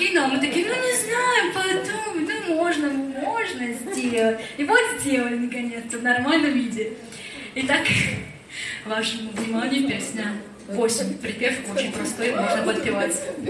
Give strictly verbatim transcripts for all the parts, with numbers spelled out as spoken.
кино, а мы такие, ну не знаю, потом, да можно, можно сделать. И вот сделали наконец-то в нормальном виде. Итак, вашему вниманию песня восемь. Припев очень простой, можно подпевать.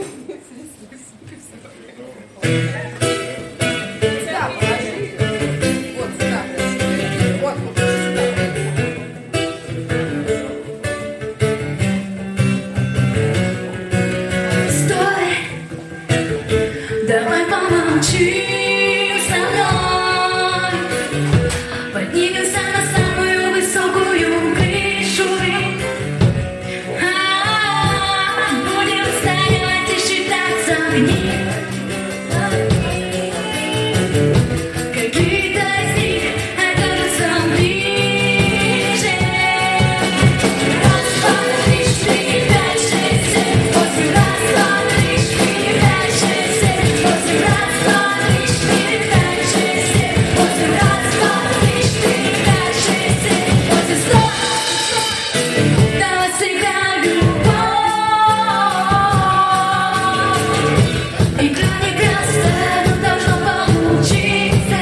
Давай помолчим со мной, поднимемся на самую высокую крышу. А-а-а, будем стоять и считать огни. Какие-то из них окажутся ближе. Раз, два, три, четыре, пять, шесть, семь, восемь. Раз, два, три, четыре, пять, шесть, семь, восемь. Раз, два, три, четыре, пять, шесть, семь, восемь. Раз, два, три, четыре, пять, шесть, семь, восемь. Стоп! Давай сыграем любовь. Игра не простая, но должно получиться.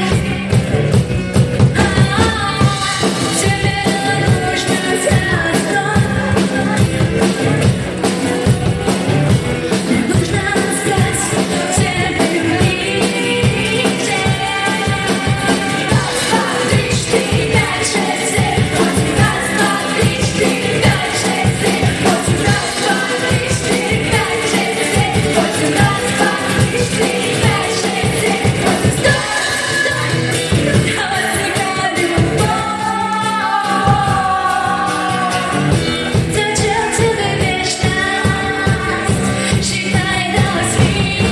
А-а-а, тебе нужно сказать. Мне нужно сказать тебе ближе. Раз, два, три, четыре, пять, шесть, семь, восемь. Раз, два, три, четыре, пять, шесть, семь, восемь. Раз, два, три, четыре, пять, шесть, семь, восемь. Раз, два, три, четыре, пять, шесть, семь, восемь. Стоп! Давай сыграем любовь. Зачем тебе вечность? Считай до восьми.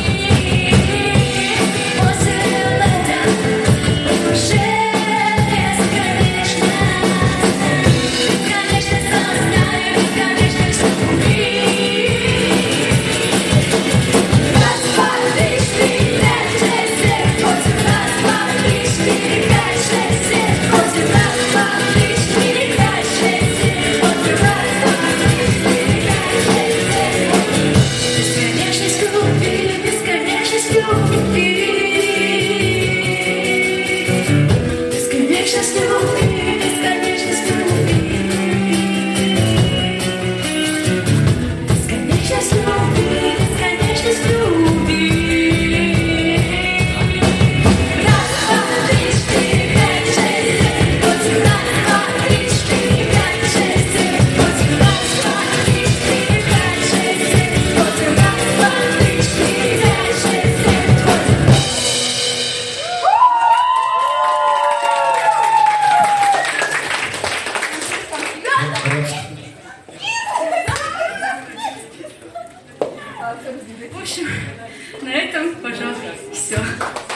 После этого уже бесконечно. Бесконечность сознания, бесконечность любви. Раз, два, три, четыре, пять, шесть, семь, восемь. Раз, два, три, четыре, пять, шесть, семь, восемь. Раз, два, три, четыре, пять, шесть, семь, восемь. Раз, два, три, четыре, пять, шесть, семь, восемь. Бесконечность любви, бесконечность любви. Бесконечность любви, бесконечность любви. Бесконечность любви, бесконечность любви. Раз, два, три, четыре, пять, шесть, семь, восемь. Раз, два, три, четыре, пять, шесть, семь, восемь. Раз, два, три, четыре, пять, шесть, семь, восемь. Раз, два, три, четыре, пять, шесть, семь, восемь. В общем, на этом, пожалуй, все.